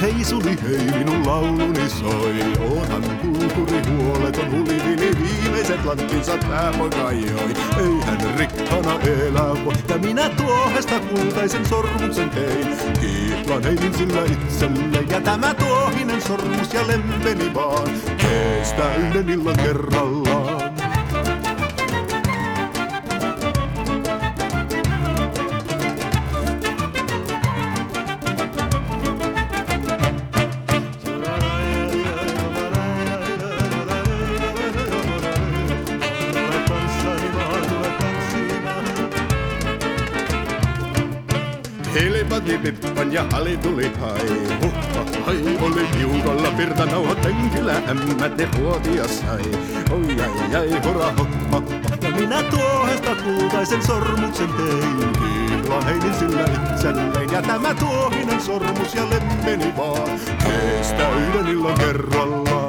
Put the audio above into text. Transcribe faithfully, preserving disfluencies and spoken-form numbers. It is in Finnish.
heisuli hei, minun lauluni soi. Onhan kulkuri huoleton hulivili, viimeiset lanttinsa tää poika joi. Ei hän rikkana elä voi, ja minä tuohesta kultaisen sormuksen tein. Kiitlan heidin sillä itselle, ja tämä tuohinen sormus ja lempeni vaan kestää yhden illan kerrallaan. Helipati pippan ja hali tuli hai. Huppa hai oli tiukalla virtanauhat penkillä ämmät ne vuotias sai. Oi ai ai hora hoppa. Ja minä tuohesta kultaisen sormuksen tein. Kiitlan heidin sillä itselleen. Ja tämä tuohinen sormus ja lemmeni vaan kestää yhden illan kerrallaan.